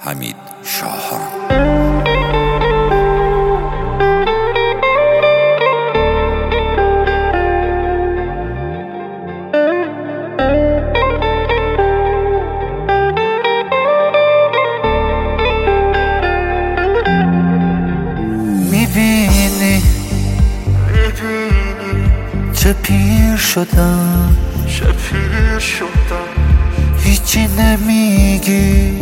حمید شاهان. میبینی چه پیر شدم، هیچی نمیگی،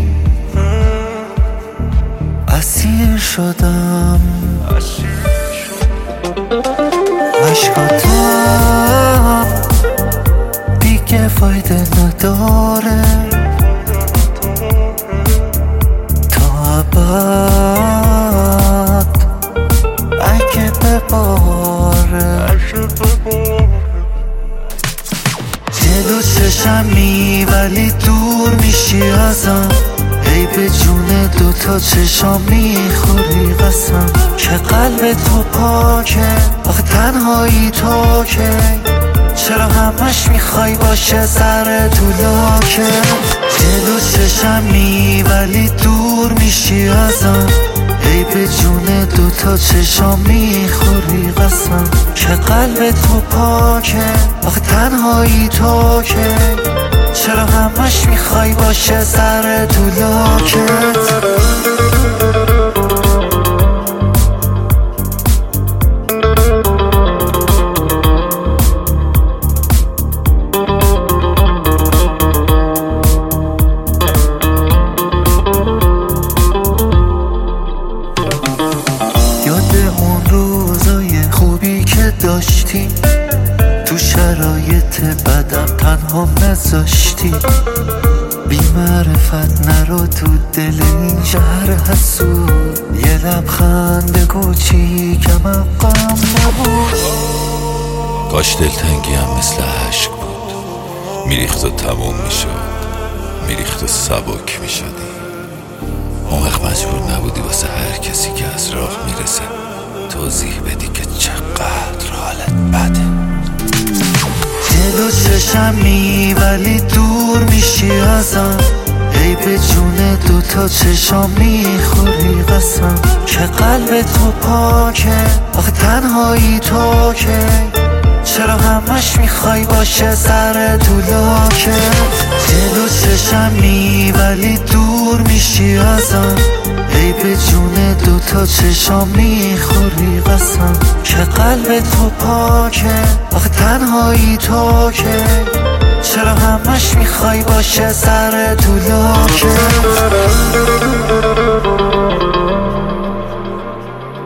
اسیر شدم. عشقاتم دیگه فایده نداره، تا ابد اگه بباره. جلو چشمی ولی دور میشی ازم، ای به جون دوتا چشام میخوری قسم که قلب تو پاکه، آخه تنهایی تو که چرا همش میخوای باشه سر تو لاکه. جلو چشمی ولی دور میشی ازم، ای به جون دوتا چشام میخوری قسم که قلب تو پاکه، آخه تنهایی تو که چرا همش میخوای باشه سر تو لاکت. یاد اون روزای خوبی که داشتی، تو شرایط بدم تنها نذاشتی، بی معرفت نرو تو دل این شهر حسود، یه لبخند کوچیکم غم نبود. کاش دلتنگی هم مثل عشق بود، میریخت و تموم میشد، میریخت و سبک میشدی. اون وقت مجبور نبودی واسه هر کسی که از راه میرسه توضیح بدی که چقدر حالت بده. جلو چشمی ولی دور میشی ازم، ای به جون دوتا چشام میخوری قسم که قلب تو پاکه، آخه تنهایی تو که چرا همش میخوای باشه سر تو لاکه. جلو چشمی ولی دور میشی ازم، ای به جون دوتا چشام میخوری قسم که قلب تو پاکه، آخه تنهایی تو که چرا همش میخوای باشه سر تو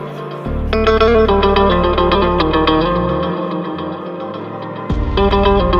لاکه.